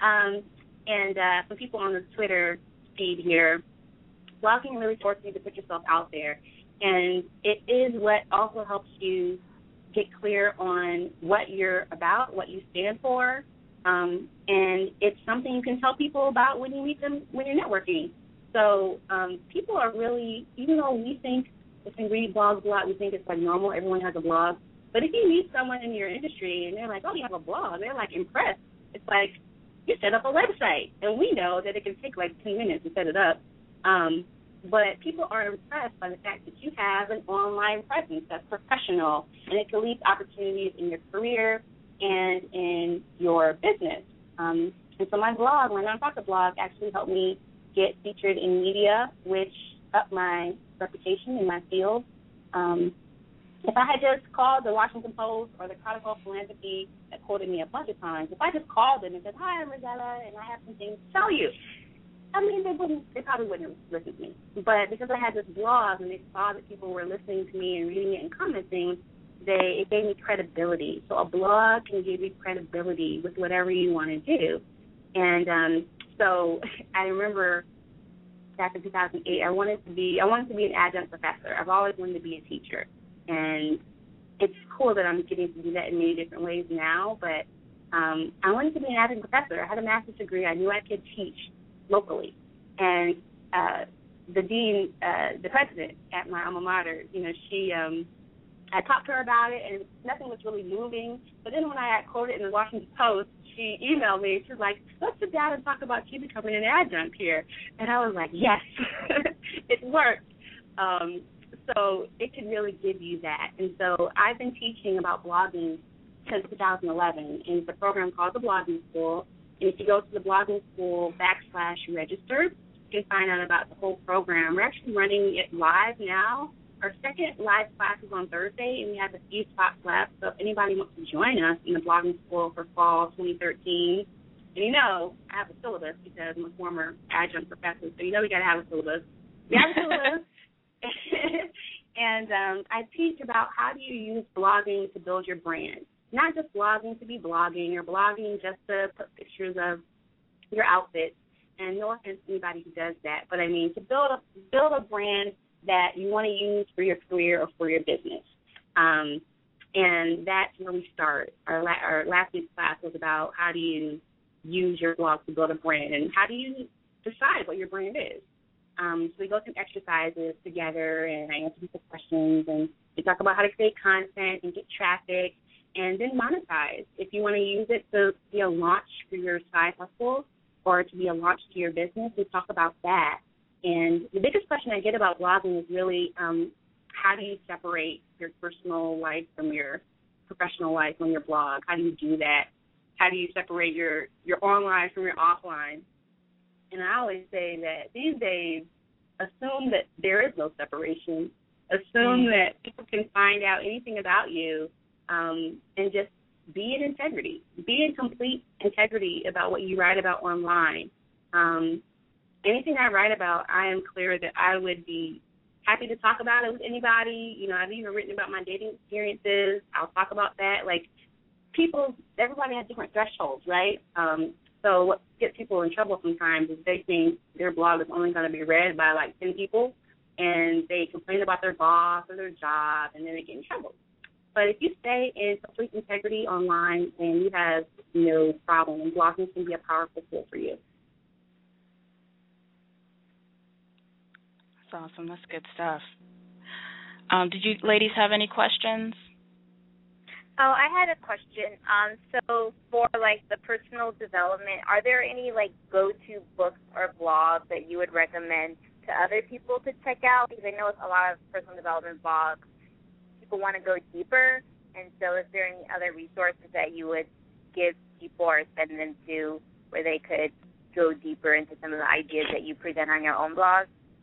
S5: And some people on the Twitter feed here. Blogging really forces you to put yourself out there. And it is what also helps you get clear on what you're about, what you stand for, and it's something you can tell people about when you meet them, when you're networking. So people are really, even though we think, if we read blogs a lot, we think it's like normal, everyone has a blog. But if you meet someone in your industry and they're like, oh, you have a blog, they're like impressed. It's like you set up a website, and we know that it can take like 10 minutes to set it up. But people are impressed by the fact that you have an online presence that's professional, and it can lead to opportunities in your career and in your business. And so my blog, my nonprofit blog, actually helped me get featured in media, which upped my reputation in my field. If I had just called the Washington Post or the Chronicle of Philanthropy that quoted me a bunch of times, if I just called them and said, hi, I'm Rosella, and I have some things to tell you, I mean, they probably wouldn't listen to me. But because I had this blog and they saw that people were listening to me and reading it and commenting, it gave me credibility. So a blog can give you credibility with whatever you want to do. And so I remember back in 2008, I wanted to be an adjunct professor. I've always wanted to be a teacher. And it's cool that I'm getting to do that in many different ways now. But I wanted to be an adjunct professor. I had a master's degree. I knew I could teach locally. And the dean, the president at my alma mater, I talked to her about it, and nothing was really moving. But then when I got quoted in the Washington Post, she emailed me. She was like, let's sit down and talk about you becoming an adjunct here. And I was like, yes, it worked. So it can really give you that. And so I've been teaching about blogging since 2011, and it's a program called the Blogging School. And if you go to the Blogging School /register, you can find out about the whole program. We're actually running it live now. Our second live class is on Thursday, and we have a few spots left. So if anybody wants to join us in the Blogging School for fall 2013, and I have a syllabus because I'm a former adjunct professor, so we got to have a syllabus. We have a syllabus. And I teach about how do you use blogging to build your brand. Not just blogging to be blogging or blogging just to put pictures of your outfits. And no offense to anybody who does that, but I mean to build a brand that you want to use for your career or for your business. And that's where we start. Our last week's class was about how do you use your blog to build a brand, and how do you decide what your brand is? So we go through exercises together, and I answer people's questions, and we talk about how to create content and get traffic, and then monetize. If you want to use it to be a launch for your side hustle or to be a launch to your business, we talk about that. And the biggest question I get about blogging is really how do you separate your personal life from your professional life on your blog? How do you do that? How do you separate your online from your offline? And I always say that these days, assume that there is no separation. Assume that people can find out anything about you, and just be in integrity. Be in complete integrity about what you write about online. Anything I write about, I am clear that I would be happy to talk about it with anybody. You know, I've even written about my dating experiences. I'll talk about that. Like, everybody has different thresholds, right? So what gets people in trouble sometimes is they think their blog is only going to be read by like 10 people, and they complain about their boss or their job, and then they get in trouble. But if you stay in complete integrity online, then you have no problem, and blogging can be a powerful tool for you.
S3: That's awesome. That's good stuff. Did you ladies have any questions?
S4: Oh, I had a question. So for, like, the personal development, are there any, like, go-to books or blogs that you would recommend to other people to check out? Because I know a lot of personal development blogs, people want to go deeper. And so is there any other resources that you would give people or send them to where they could go deeper into some of the ideas that you present on your own blog?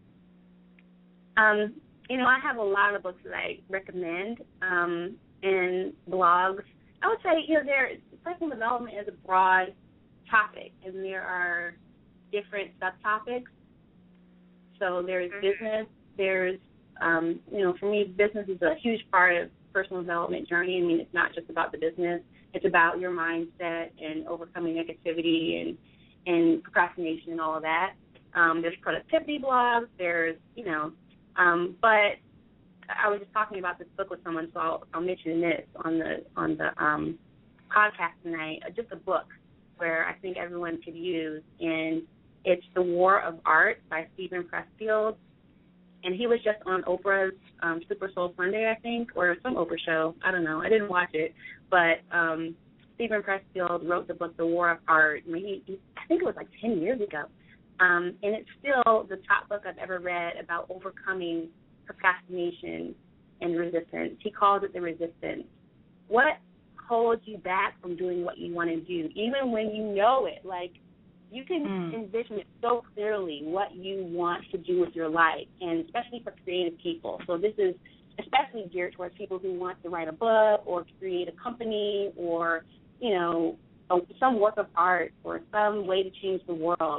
S5: You know, I have a lot of books that I recommend. And blogs, I would say, you know, personal development is a broad topic, and there are different subtopics. So there's business, there's, you know, for me, business is a huge part of personal development journey. I mean, it's not just about the business. It's about your mindset and overcoming negativity and procrastination and all of that. There's productivity blogs. There's, you know, but I was just talking about this book with someone, so I'll mention this on the podcast tonight. Just a book where I think everyone could use, and it's The War of Art by Steven Pressfield. And he was just on Oprah's Super Soul Sunday, I think, or some Oprah show. I don't know. I didn't watch it, but Steven Pressfield wrote the book The War of Art. I think it was like 10 years ago, and it's still the top book I've ever read about overcoming procrastination and resistance. He calls it the resistance. What holds you back from doing what you want to do, even when you know it? Like, you can envision it so clearly what you want to do with your life, and especially for creative people. So this is especially geared towards people who want to write a book or create a company or, you know, some work of art or some way to change the world.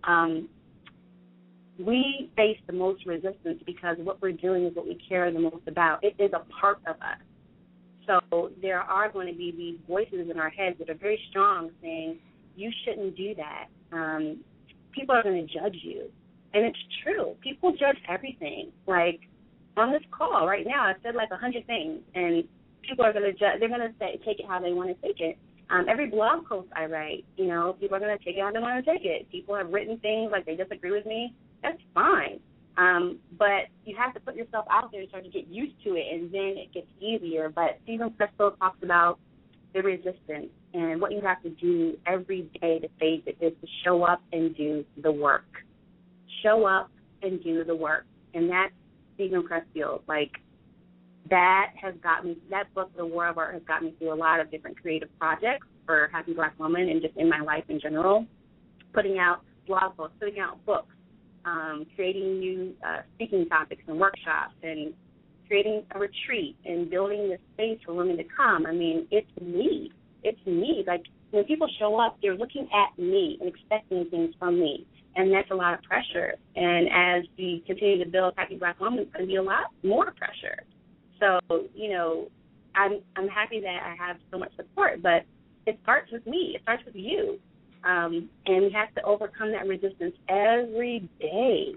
S5: We face the most resistance because what we're doing is what we care the most about. It is a part of us. So there are going to be these voices in our heads that are very strong saying, you shouldn't do that. People are going to judge you. And it's true. People judge everything. Like, on this call right now, I've said like 100 things, and people are going to judge. They're going to take it how they want to take it. Every blog post I write, you know, people are going to take it how they want to take it. People have written things like they disagree with me. That's fine. But you have to put yourself out there and start to get used to it, and then it gets easier. But Steven Pressfield talks about the resistance, and what you have to do every day to face it is to show up and do the work. Show up and do the work. And that's Steven Pressfield. Like, that has got me, that book, The War of Art, has got me through a lot of different creative projects for Happy Black Woman and just in my life in general, putting out blog posts, putting out books, creating new speaking topics and workshops, and creating a retreat and building this space for women to come. I mean, it's me. It's me. Like, when people show up, they're looking at me and expecting things from me, and that's a lot of pressure. And as we continue to build Happy Black Woman, it's going to be a lot more pressure. So, you know, I'm happy that I have so much support, but it starts with me. It starts with you. And we have to overcome that resistance every day.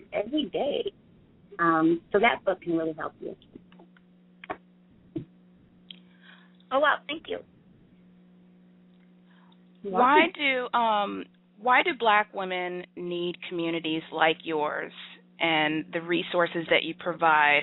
S5: So that book can really help you.
S4: Oh, wow. Thank you.
S3: Why do Black women need communities like yours and the resources that you provide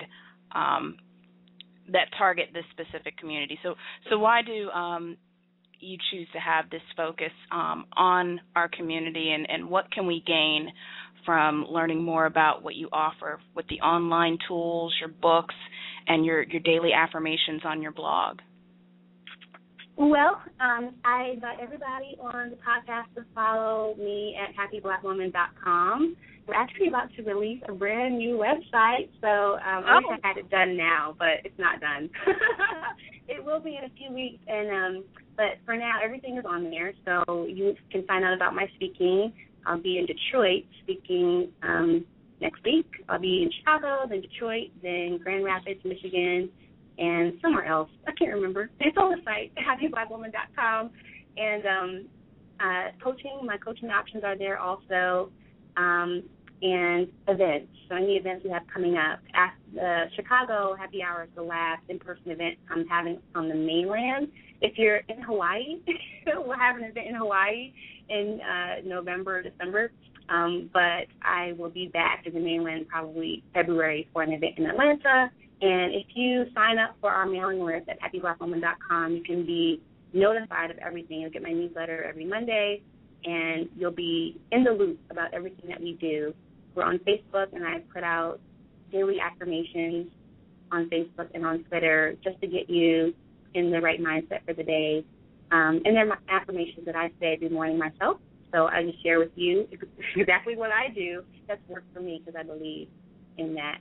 S3: that target this specific community? So why do you choose to have this focus on our community, and what can we gain from learning more about what you offer with the online tools, your books, and your daily affirmations on your blog?
S5: Well, I invite everybody on the podcast to follow me at happyblackwoman.com. We're actually about to release a brand new website, so I wish I had it done now, but it's not done. It will be in a few weeks, and but for now, everything is on there, so you can find out about my speaking. I'll be in Detroit speaking next week. I'll be in Chicago, then Detroit, then Grand Rapids, Michigan, and somewhere else. I can't remember. It's on the site, happyblackwoman.com. And my coaching options are there also, and events. So any events we have coming up. The Chicago Happy Hour is the last in-person event I'm having on the mainland. If you're in Hawaii, we'll have an event in Hawaii in November or December. But I will be back in the mainland probably February for an event in Atlanta. And if you sign up for our mailing list at happyblackwoman.com, you can be notified of everything. You'll get my newsletter every Monday, and you'll be in the loop about everything that we do. We're on Facebook, and I put out daily affirmations on Facebook and on Twitter just to get you in the right mindset for the day. And they're my affirmations that I say every morning myself. So I just share with you exactly what I do that's worked for me because I believe in that.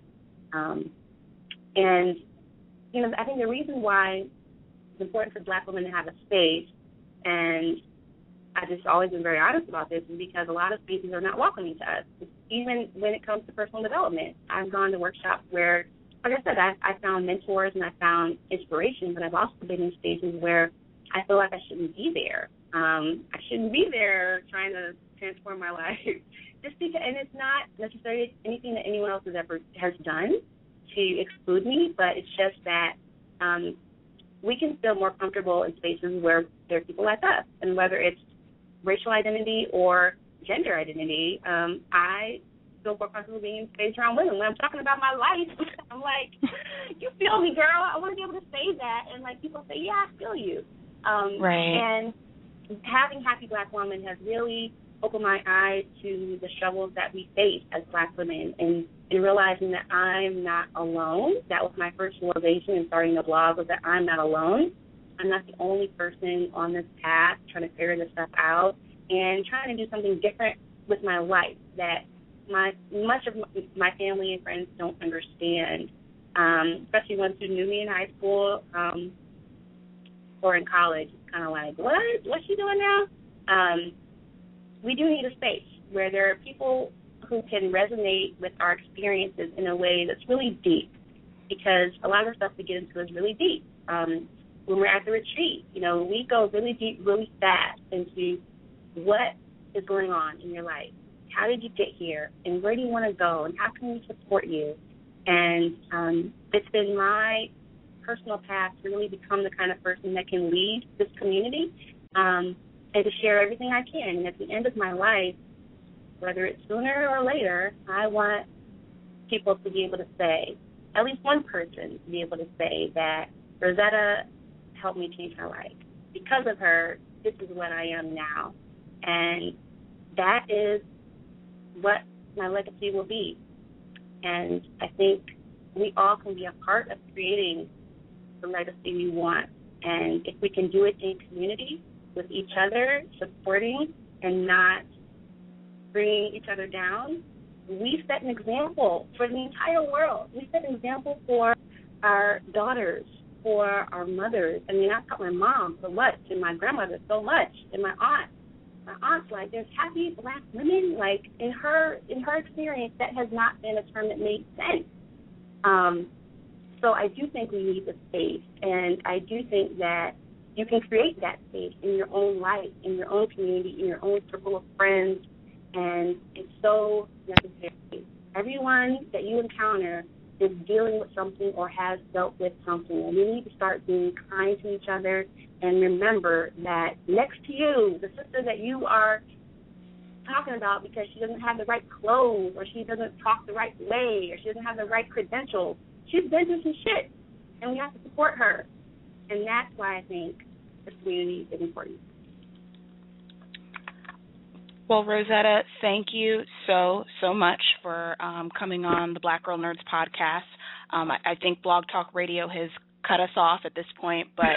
S5: And, I think the reason why it's important for Black women to have a space, and I've just always been very honest about this, is because a lot of spaces are not welcoming to us, even when it comes to personal development. I've gone to workshops where, like I said, I found mentors and I found inspiration, but I've also been in spaces where I feel like I shouldn't be there. I shouldn't be there trying to transform my life. Just because, and it's not necessarily anything that anyone else has done to exclude me, but it's just that we can feel more comfortable in spaces where there are people like us. And whether it's racial identity or gender identity, I feel more comfortable being in space around women. When I'm talking about my life, I'm like, you feel me, girl. I want to be able to say that. And, people say, yeah, I feel you.
S3: Right.
S5: And having Happy Black Woman has really opened my eyes to the struggles that we face as Black women, and realizing that I'm not alone. That was my first realization in starting the blog, was that I'm not alone. I'm not the only person on this path trying to figure this stuff out and trying to do something different with my life that much of my family and friends don't understand, especially ones who knew me in high school or in college. It's kind of like, what's she doing now? We do need a space where there are people who can resonate with our experiences in a way that's really deep, because a lot of the stuff we get into is really deep. When we're at the retreat, we go really deep, really fast into what is going on in your life. How did you get here? And where do you want to go? And how can we support you? And it's been my personal path to really become the kind of person that can lead this community and to share everything I can. And at the end of my life, whether it's sooner or later, I want people to be able to say, at least one person to be able to say that Rosetta helped me change my life. Because of her, this is what I am now. And that is what my legacy will be. And I think we all can be a part of creating the legacy we want. And if we can do it in community with each other, supporting and not bringing each other down, we set an example for the entire world. We set an example for our daughters, for our mothers. I mean, I taught my mom so much, and my grandmother so much, and my aunt. My aunt's like, there's happy Black women. Like, in her experience, that has not been a term that made sense. So I do think we need the space, and I do think that you can create that space in your own life, in your own community, in your own circle of friends, and it's so necessary. Everyone that you encounter is dealing with something or has dealt with something. And we need to start being kind to each other and remember that next to you, the sister that you are talking about because she doesn't have the right clothes or she doesn't talk the right way or she doesn't have the right credentials, she's been through some shit, and we have to support her. And that's why I think the community is important.
S3: Well, Rosetta, thank you so much for coming on the Black Girl Nerds podcast. I think Blog Talk Radio has cut us off at this point, but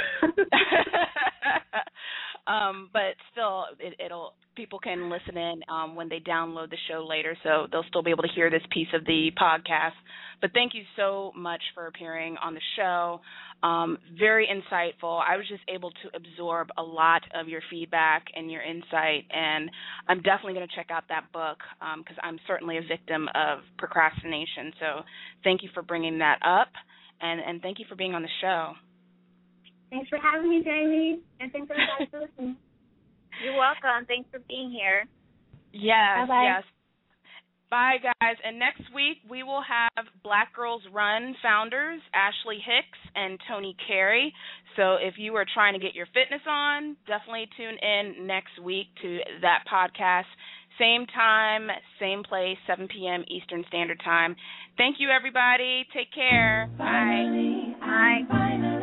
S3: but still, people can listen in when they download the show later, so they'll still be able to hear this piece of the podcast. But thank you so much for appearing on the show. Very insightful. I was just able to absorb a lot of your feedback and your insight, and I'm definitely going to check out that book because I'm certainly a victim of procrastination. So thank you for bringing that up, and thank you for being on the show.
S5: Thanks for having me, Jamie, and thanks everybody for listening.
S4: You're welcome. Thanks for being here.
S3: Yes,
S5: Bye-bye.
S3: yes. Bye, guys. And next week, we will have Black Girls Run founders, Ashley Hicks and Tony Carey. So if you are trying to get your fitness on, definitely tune in next week to that podcast. Same time, same place, 7 p.m. Eastern Standard Time. Thank you, everybody. Take care. Bye.
S4: Bye.